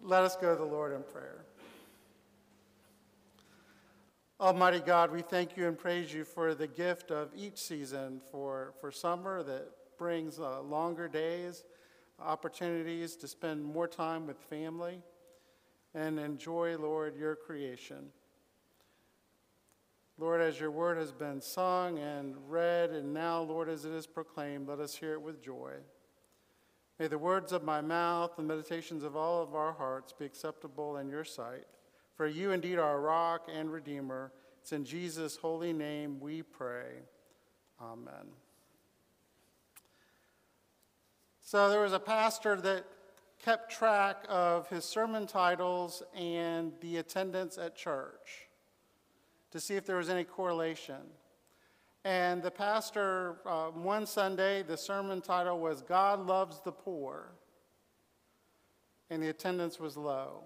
Let us go to the Lord in prayer. Almighty God, we thank you and praise you for the gift of each season, for summer that brings longer days, opportunities to spend more time with family, and enjoy, Lord, your creation. Lord, as your word has been sung and read, and now, Lord, as it is proclaimed, let us hear it with joy. May the words of my mouth and meditations of all of our hearts be acceptable in your sight. For you indeed are a rock and redeemer. It's in Jesus' holy name we pray. Amen. So there was a pastor that kept track of his sermon titles and the attendance at church to see if there was any correlation. And the pastor, one Sunday, the sermon title was God Loves the Poor, and the attendance was low.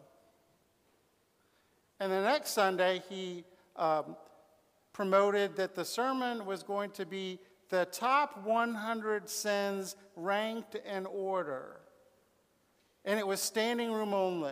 And the next Sunday, he promoted that the sermon was going to be the top 100 sins ranked in order, and it was standing room only.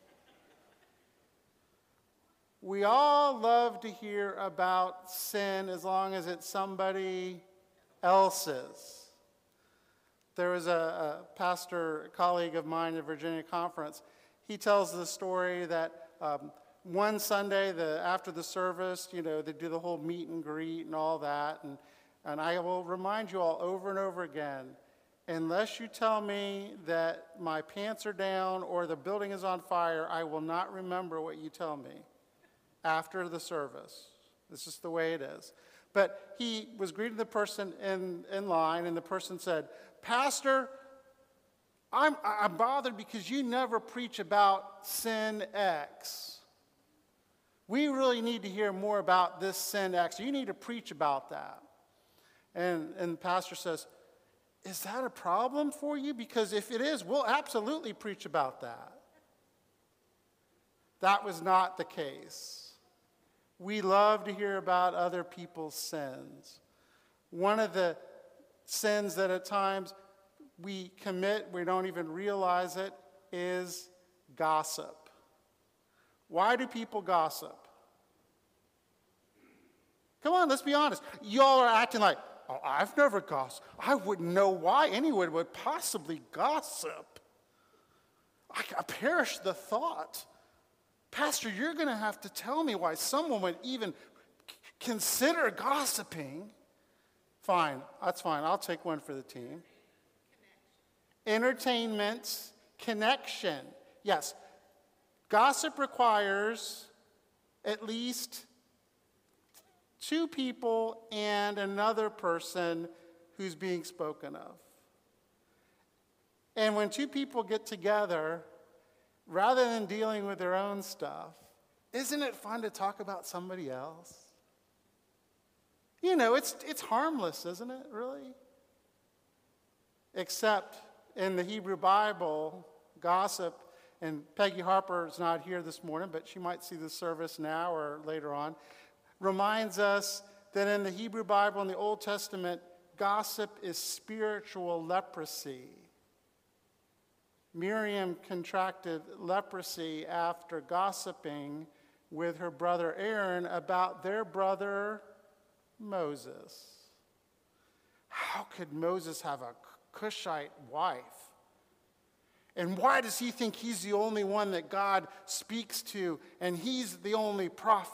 We all love to hear about sin as long as it's somebody else's. There was a pastor colleague of mine at Virginia Conference. He tells the story that one Sunday after the service, they do the whole meet and greet and all that. And I will remind you all over and over again, unless you tell me that my pants are down or the building is on fire, I will not remember what you tell me after the service. This is the way it is. But he was greeting the person in line, and the person said, Pastor, I'm bothered because you never preach about sin X. We really need to hear more about this sin X. You need to preach about that. And the pastor says, is that a problem for you? Because if it is, we'll absolutely preach about that. That was not the case. We love to hear about other people's sins. One of the sins that at times we commit, we don't even realize it, is gossip. Why do people gossip? Come on, let's be honest. Y'all are acting like, oh, I've never gossiped. I wouldn't know why anyone would possibly gossip. I perish the thought. Pastor, you're going to have to tell me why someone would even consider gossiping. Fine, that's fine. I'll take one for the team. Entertainment, connection. Yes, gossip requires at least two people and another person who's being spoken of. And when two people get together, rather than dealing with their own stuff, isn't it fun to talk about somebody else? It's harmless, isn't it, really? Except in the Hebrew Bible, gossip, and Peggy Harper is not here this morning, but she might see the service now or later on, reminds us that in the Hebrew Bible in the Old Testament, gossip is spiritual leprosy. Miriam contracted leprosy after gossiping with her brother Aaron about their brother Moses. How could Moses have a Cushite wife? And why does he think he's the only one that God speaks to and he's the only prophet?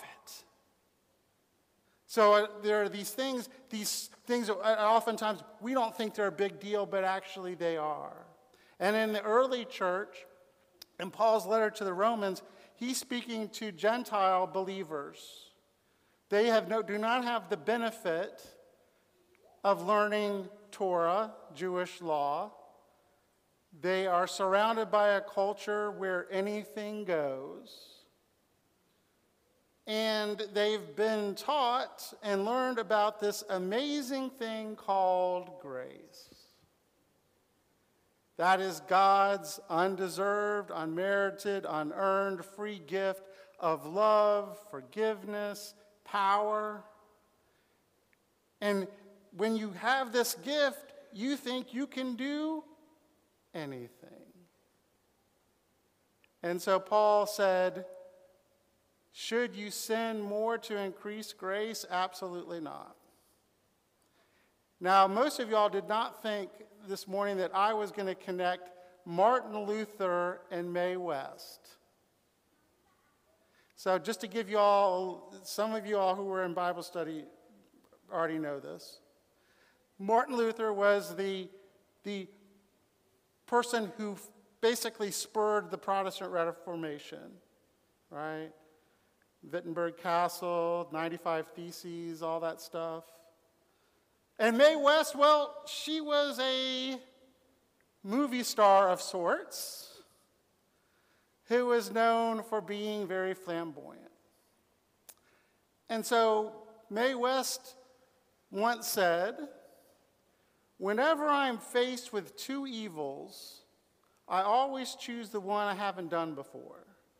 So there are these things that oftentimes we don't think they're a big deal, but actually they are. And in the early church, in Paul's letter to the Romans, he's speaking to Gentile believers. They do not have the benefit of learning Torah, Jewish law. They are surrounded by a culture where anything goes. And they've been taught and learned about this amazing thing called grace. That is God's undeserved, unmerited, unearned, free gift of love, forgiveness, power. And when you have this gift, you think you can do anything. And so Paul said, should you sin more to increase grace? Absolutely not. Now, most of y'all did not think this morning that I was going to connect Martin Luther and Mae West. So just to give you all, some of you all who were in Bible study already know this. Martin Luther was the person who basically spurred the Protestant Reformation, right? Wittenberg Castle, 95 Theses, all that stuff. And Mae West, well, she was a movie star of sorts who was known for being very flamboyant. And so Mae West once said, whenever I'm faced with two evils, I always choose the one I haven't done before.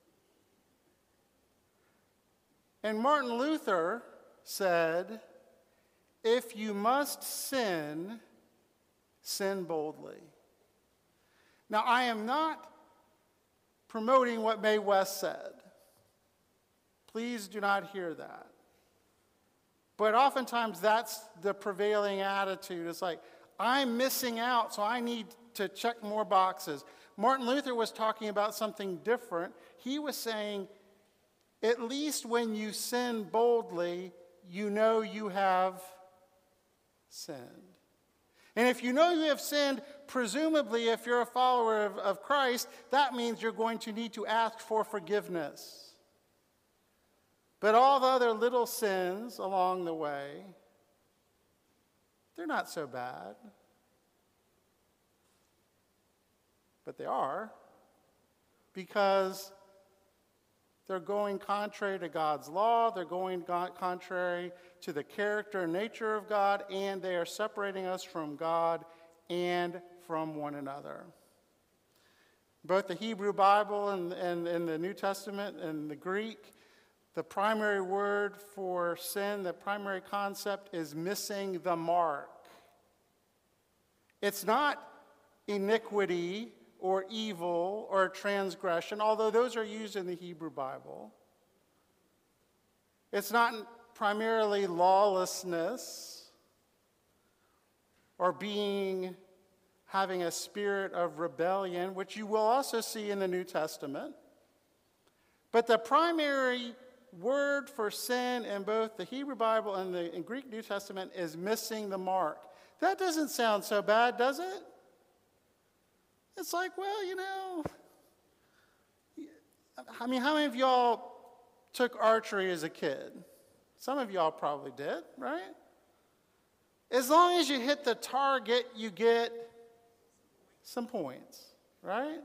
And Martin Luther said, if you must sin, sin boldly. Now, I am not promoting what Mae West said. Please do not hear that. But oftentimes that's the prevailing attitude. It's like, I'm missing out, so I need to check more boxes. Martin Luther was talking about something different. He was saying, at least when you sin boldly, you know you have sinned. And if you know you have sinned, presumably if you're a follower of Christ, that means you're going to need to ask for forgiveness. But all the other little sins along the way, they're not so bad. But they are, because they're going contrary to God's law, they're going contrary to the character and nature of God, and they are separating us from God and from one another. Both the Hebrew Bible and the New Testament and the Greek, the primary word for sin, the primary concept is missing the mark. It's not iniquity or evil or transgression, although those are used in the Hebrew Bible. It's not primarily lawlessness or having a spirit of rebellion, which you will also see in the New Testament. But the primary word for sin in both the Hebrew Bible and the Greek New Testament is missing the mark. That doesn't sound so bad, does it? It's like, well, I mean, how many of y'all took archery as a kid? Some of y'all probably did, right? As long as you hit the target, you get some points, right?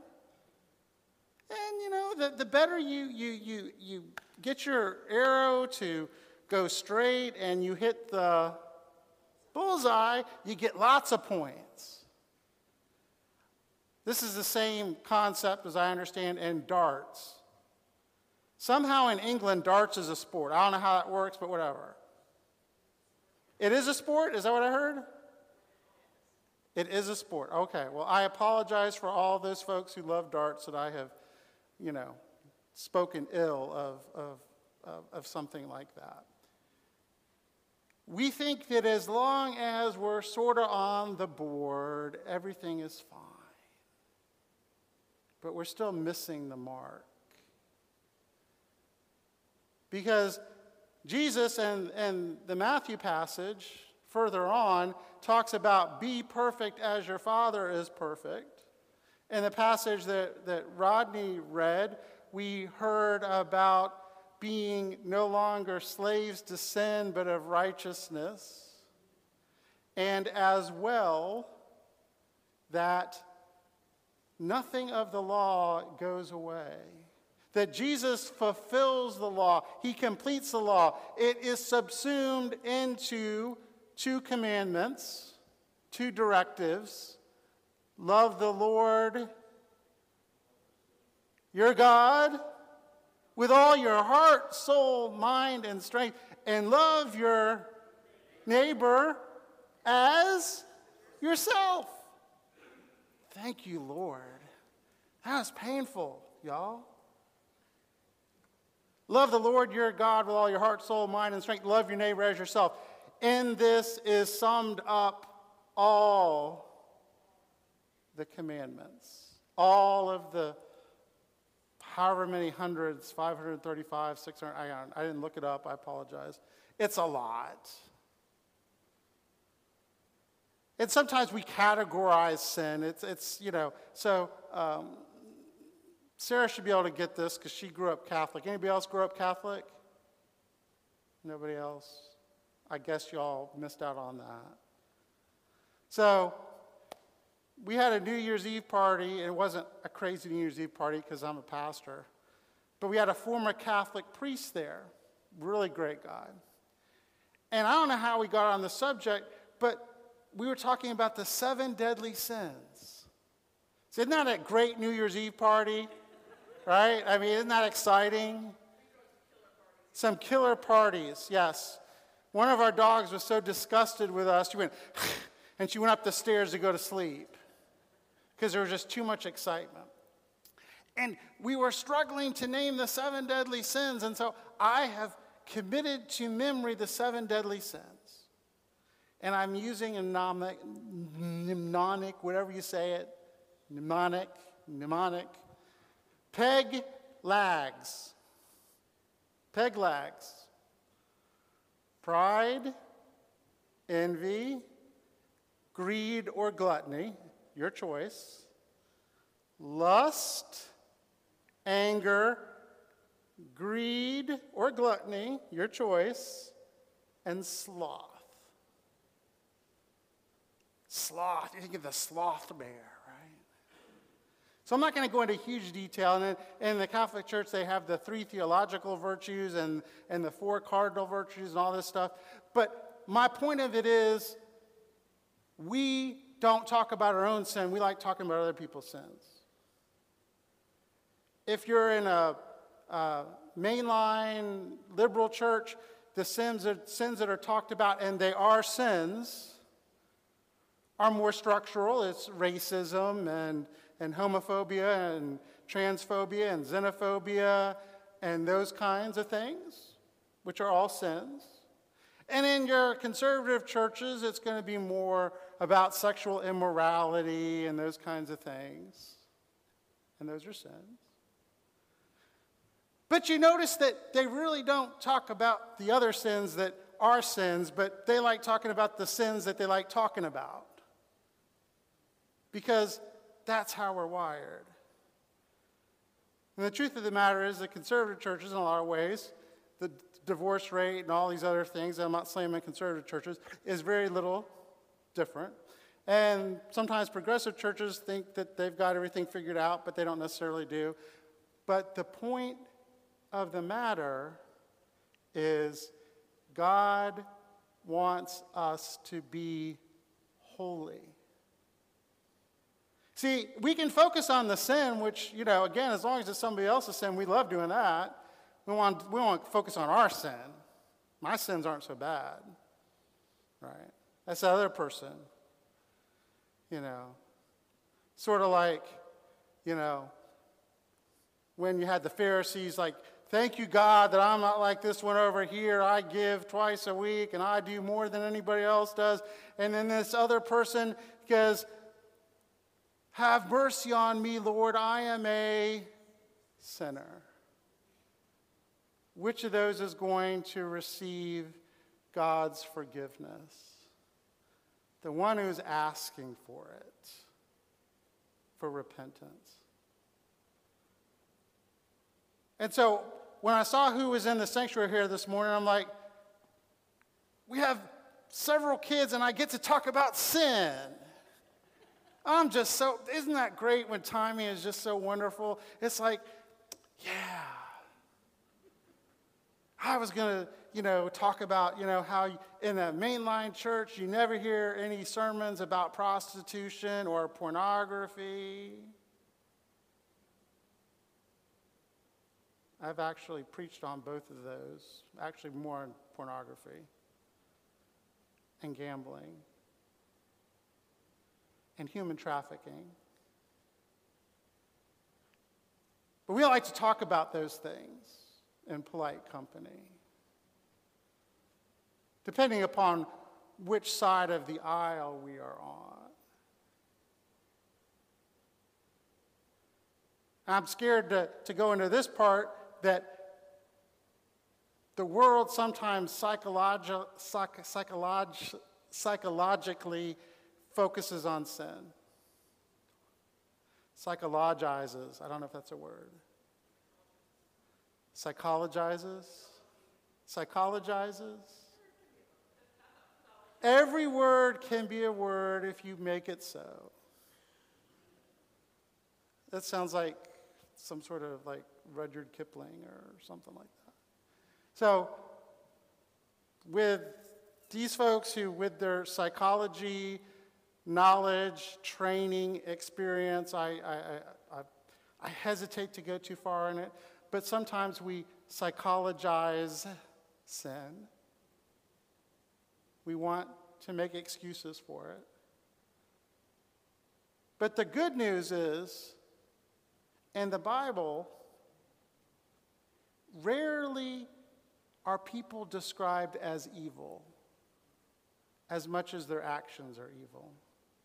And, the better you get your arrow to go straight and you hit the bullseye, you get lots of points. This is the same concept, as I understand, in darts. Somehow in England, darts is a sport. I don't know how that works, but whatever. It is a sport? Is that what I heard? It is a sport. Okay. Well, I apologize for all those folks who love darts that I have, spoken ill of something like that. We think that as long as we're sort of on the board, everything is fine. But we're still missing the mark. Because Jesus and the Matthew passage further on talks about be perfect as your Father is perfect. In the passage that Rodney read, we heard about being no longer slaves to sin but of righteousness. And as well, that nothing of the law goes away. That Jesus fulfills the law. He completes the law. It is subsumed into two commandments, two directives. Love the Lord, your God, with all your heart, soul, mind, and strength. And love your neighbor as yourself. Thank you, Lord. That was painful. y'all. Love the Lord your God with all your heart, soul, mind, and strength. Love your neighbor as yourself. In this is summed up all the commandments. All of the however many hundreds, 535, 600, I didn't look it up, I apologize. It's a lot. And sometimes we categorize sin. Sarah should be able to get this because she grew up Catholic. Anybody else grow up Catholic? Nobody else? I guess y'all missed out on that. So we had a New Year's Eve party. It wasn't a crazy New Year's Eve party because I'm a pastor. But we had a former Catholic priest there. Really great guy. And I don't know how we got on the subject, but we were talking about the 7 deadly sins. So isn't that a great New Year's Eve party? Right? I mean, isn't that exciting? Some killer parties, yes. One of our dogs was so disgusted with us, she went, and she went up the stairs to go to sleep because there was just too much excitement. And we were struggling to name the 7 deadly sins, and so I have committed to memory the 7 deadly sins. And I'm using a mnemonic, whatever you say it, mnemonic. Peg lags. Pride, envy, greed or gluttony, your choice. Lust, anger, greed or gluttony, your choice. And sloth. Sloth, you think of the sloth bear, right? So I'm not going to go into huge detail. And in the Catholic Church, they have the 3 theological virtues and the 4 cardinal virtues and all this stuff. But my point of it is, we don't talk about our own sin. We like talking about other people's sins. If you're in a mainline liberal church, the sins that are talked about, and they are sins, are more structural. It's racism and homophobia and transphobia and xenophobia and those kinds of things, which are all sins. And in your conservative churches, it's going to be more about sexual immorality and those kinds of things. And those are sins. But you notice that they really don't talk about the other sins that are sins, but they like talking about the sins that they like talking about. Because that's how we're wired. And the truth of the matter is that conservative churches, in a lot of ways, the divorce rate and all these other things, I'm not slamming conservative churches, is very little different. And sometimes progressive churches think that they've got everything figured out, but they don't necessarily do. But the point of the matter is God wants us to be holy. See, we can focus on the sin, which, again, as long as it's somebody else's sin, we love doing that. We want to focus on our sin. My sins aren't so bad, right? That's the other person, Sort of like, when you had the Pharisees, like, thank you, God, that I'm not like this one over here. I give twice a week, and I do more than anybody else does. And then this other person goes, have mercy on me, Lord, I am a sinner. Which of those is going to receive God's forgiveness? The one who's asking for it, for repentance. And so when I saw who was in the sanctuary here this morning, I'm like, we have several kids and I get to talk about sin. Isn't that great when timing is just so wonderful? It's like, yeah. I was going to, talk about, how in a mainline church you never hear any sermons about prostitution or pornography. I've actually preached on both of those, actually more on pornography and gambling and human trafficking. But we don't like to talk about those things in polite company, depending upon which side of the aisle we are on. I'm scared to go into this part that the world sometimes psychologically focuses on sin. Psychologizes. I don't know if that's a word. Psychologizes. Psychologizes. Every word can be a word if you make it so. That sounds like some sort of like Rudyard Kipling or something like that. So with these folks who, with their psychology, knowledge, training, experience, I hesitate to go too far in it, but sometimes we psychologize sin. We want to make excuses for it. But the good news is, in the Bible, rarely are people described as evil as much as their actions are evil.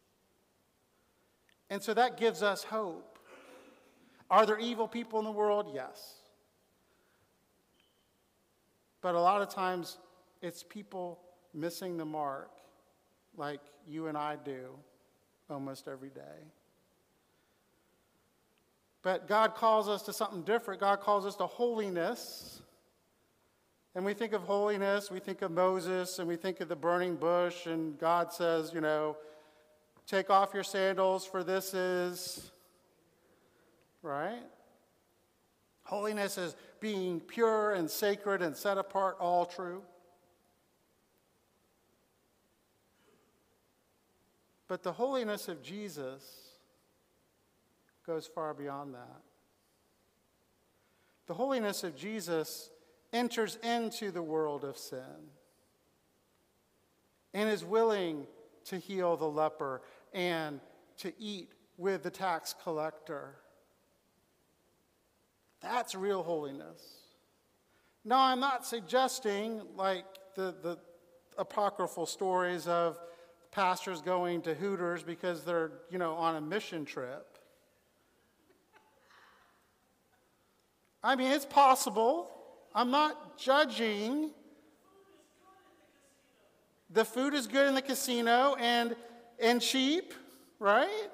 And so that gives us hope. Are there evil people in the world? Yes. But a lot of times it's people missing the mark like you and I do almost every day. But God calls us to something different. God calls us to holiness. And we think of holiness, we think of Moses, and we think of the burning bush, and God says, take off your sandals, for this is, right? Holiness is being pure and sacred and set apart, all true. But the holiness of Jesus goes far beyond that. The holiness of Jesus enters into the world of sin and is willing to heal the leper and to eat with the tax collector. That's real holiness. Now, I'm not suggesting like the apocryphal stories of pastors going to Hooters because they're, on a mission trip. I mean, it's possible. I'm not judging. The food is good in the casino and cheap, right?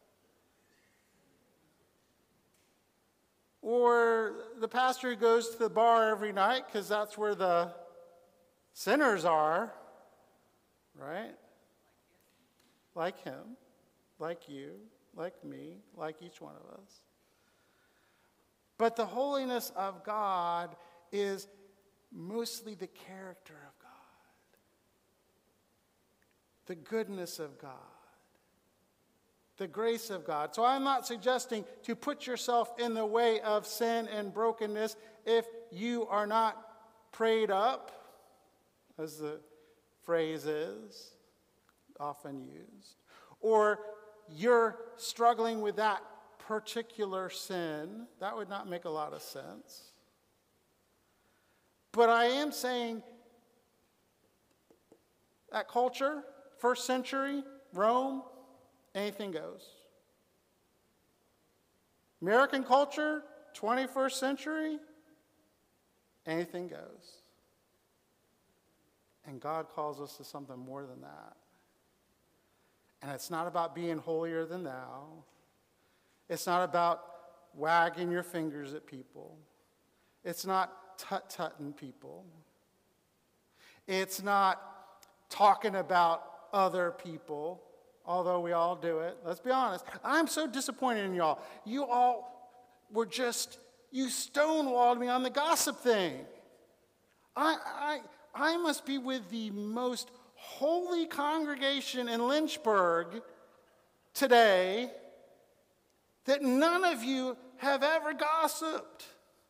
Or the pastor who goes to the bar every night because that's where the sinners are, right? Like him, like you, like me, like each one of us. But the holiness of God is mostly the character of God, the goodness of God, the grace of God. So I'm not suggesting to put yourself in the way of sin and brokenness if you are not prayed up, as the phrase is often used, or you're struggling with that particular sin. That would not make a lot of sense. But I am saying that culture, first century, Rome, anything goes. American culture, 21st century, anything goes. And God calls us to something more than that. And it's not about being holier than thou. It's not about wagging your fingers at people. It's not tut-tutting people. It's not talking about other people, although we all do it. Let's be honest. I'm so disappointed in y'all. You all were you stonewalled me on the gossip thing. I must be with the most holy congregation in Lynchburg today that none of you have ever gossiped.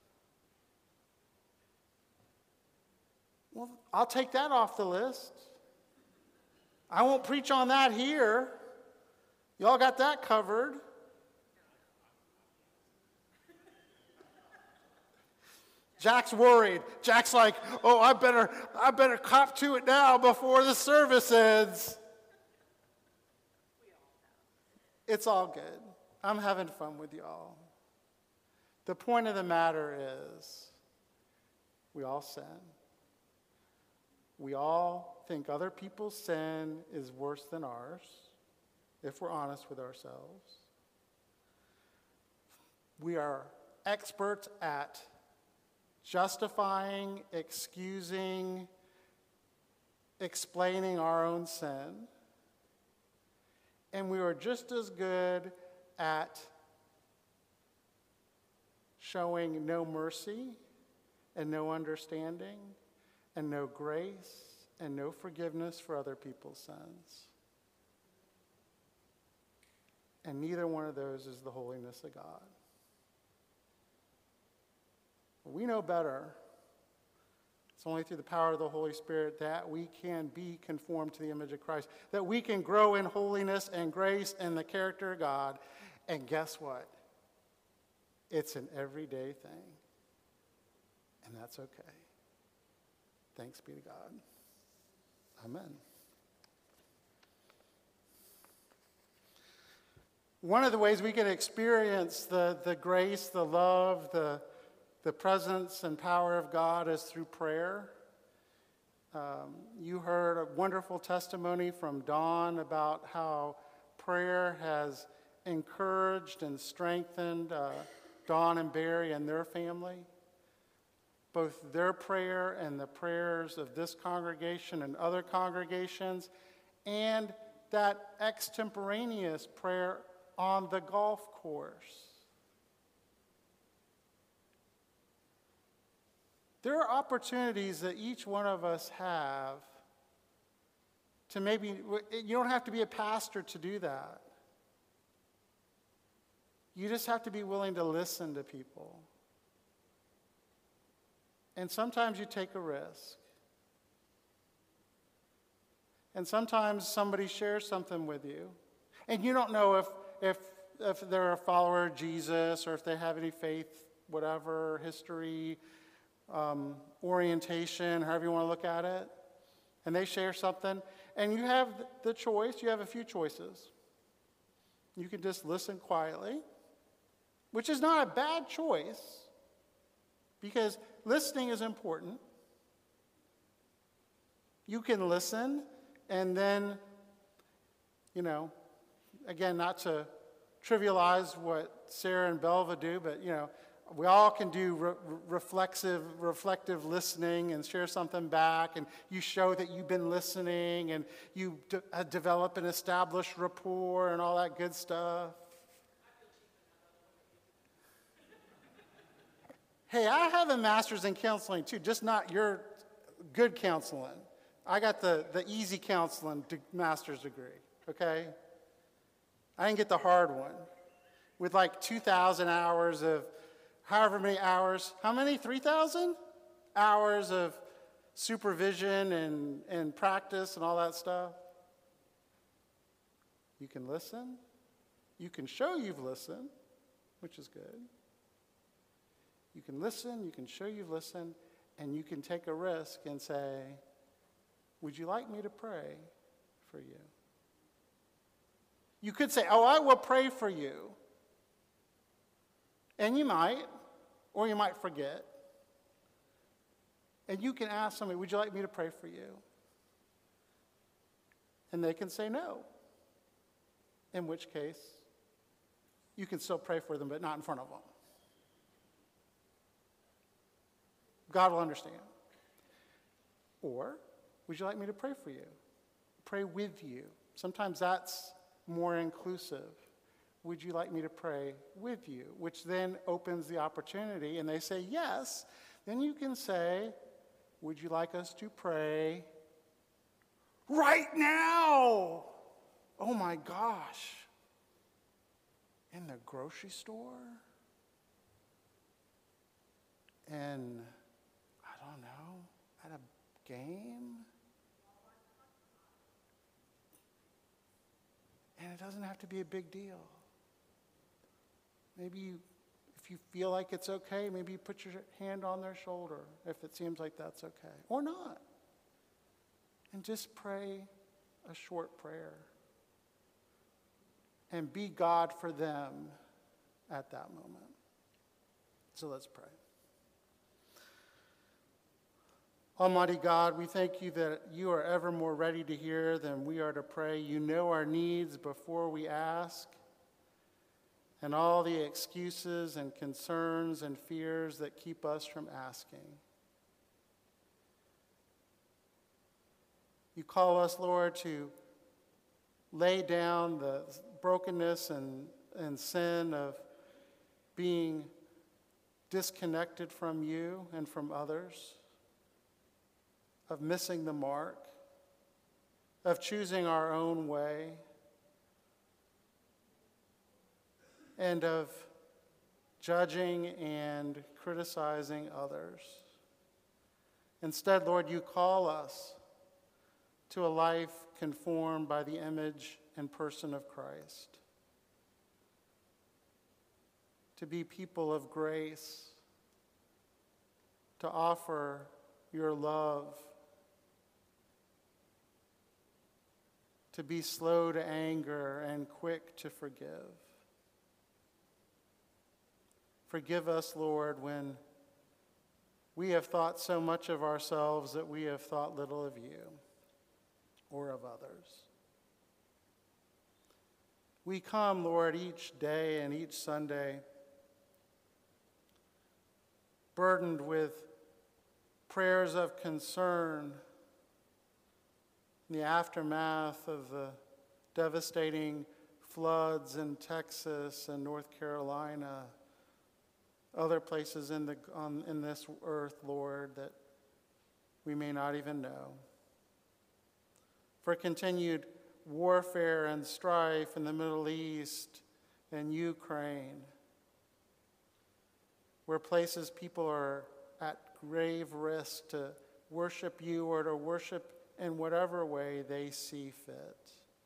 Well, I'll take that off the list. I won't preach on that here. Y'all got that covered. Jack's worried. Jack's like, oh, I better cop to it now before the service ends. It's all good. I'm having fun with y'all. The point of the matter is, we all sin. We all think other people's sin is worse than ours, if we're honest with ourselves. We are experts at justifying, excusing, explaining our own sin. And we are just as good at showing no mercy and no understanding and no grace and no forgiveness for other people's sins. And neither one of those is the holiness of God. We know better. It's only through the power of the Holy Spirit that we can be conformed to the image of Christ, that we can grow in holiness and grace and the character of God. And guess what? It's an everyday thing. And that's okay. Thanks be to God. Amen. One of the ways we can experience the grace, the love, the presence and power of God is through prayer. You heard a wonderful testimony from Dawn about how prayer has encouraged and strengthened Dawn and Barry and their family. Both their prayer and the prayers of this congregation and other congregations, and that extemporaneous prayer on the golf course. There are opportunities that each one of us have to maybe, you don't have to be a pastor to do that. You just have to be willing to listen to people. And sometimes you take a risk. And sometimes somebody shares something with you. And you don't know if they're a follower of Jesus or if they have any faith, whatever, history, orientation, however you want to look at it, and they share something, and you have the choice, you have a few choices. You can just listen quietly, which is not a bad choice, because listening is important. You can listen, and then, again, not to trivialize what Sarah and Belva do, but, we all can do reflective listening and share something back, and you show that you've been listening, and you develop and establish rapport and all that good stuff. Hey, I have a master's in counseling too, just not your good counseling. I got the easy counseling master's degree, okay? I didn't get the hard one with like 2,000 hours of however many hours, how many? 3,000 hours of supervision and practice and all that stuff. You can listen. You can show you've listened, which is good. You can listen, you can show you've listened, and you can take a risk and say, would you like me to pray for you? You could say, oh, I will pray for you. And you might, or you might forget. And you can ask somebody, would you like me to pray for you? And they can say no. In which case, you can still pray for them, but not in front of them. God will understand. Or, would you like me to pray for you? Pray with you. Sometimes that's more inclusive. Would you like me to pray with you? Which then opens the opportunity, and they say yes. Then you can say, would you like us to pray right now? Oh my gosh. In the grocery store? And I don't know, at a game? And it doesn't have to be a big deal. Maybe if If you feel like it's okay, maybe you put your hand on their shoulder if it seems like that's okay, or not. And just pray a short prayer. And be God for them at that moment. So let's pray. Almighty God, we thank you that you are ever more ready to hear than we are to pray. You know our needs before we ask, and all the excuses and concerns and fears that keep us from asking. You call us, Lord, to lay down the brokenness and sin of being disconnected from you and from others, of missing the mark, of choosing our own way, and of judging and criticizing others. Instead, Lord, you call us to a life conformed by the image and person of Christ, to be people of grace, to offer your love, to be slow to anger and quick to forgive. Forgive us, Lord, when we have thought so much of ourselves that we have thought little of you or of others. We come, Lord, each day and each Sunday burdened with prayers of concern in the aftermath of the devastating floods in Texas and North Carolina, other places in this earth, Lord, that we may not even know. For continued warfare and strife in the Middle East and Ukraine, where places people are at grave risk to worship you or to worship in whatever way they see fit.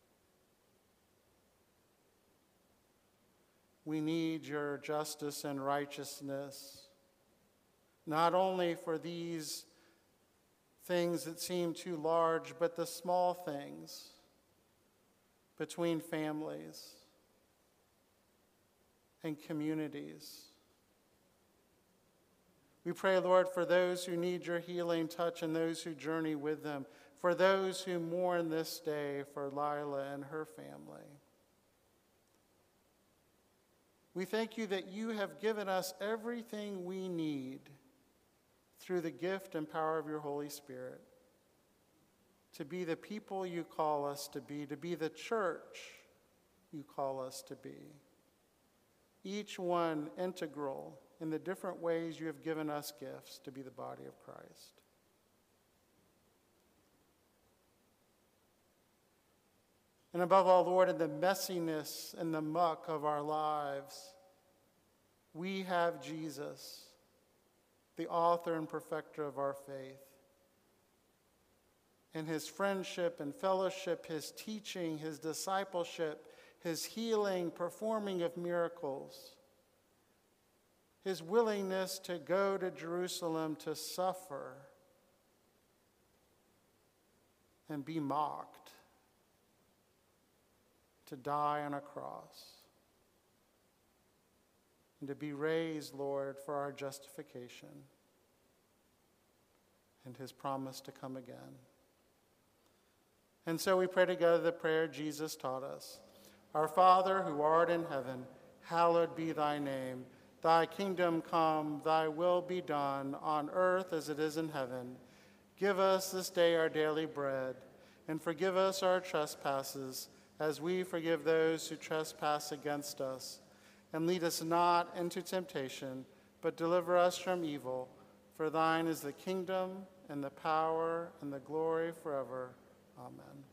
We need your justice and righteousness, not only for these things that seem too large, but the small things between families and communities. We pray, Lord, for those who need your healing touch and those who journey with them, for those who mourn this day for Lila and her family. We thank you that you have given us everything we need through the gift and power of your Holy Spirit to be the people you call us to be the church you call us to be, each one integral in the different ways you have given us gifts to be the body of Christ. And above all, Lord, in the messiness and the muck of our lives, we have Jesus, the author and perfecter of our faith. And his friendship and fellowship, his teaching, his discipleship, his healing, performing of miracles, his willingness to go to Jerusalem to suffer and be mocked, to die on a cross, and to be raised, Lord, for our justification, and his promise to come again. And so we pray together the prayer Jesus taught us. Our Father, who art in heaven, hallowed be thy name. Thy kingdom come, thy will be done, on earth as it is in heaven. Give us this day our daily bread, and forgive us our trespasses, as we forgive those who trespass against us. And lead us not into temptation, but deliver us from evil. For thine is the kingdom, and the power, and the glory forever. Amen.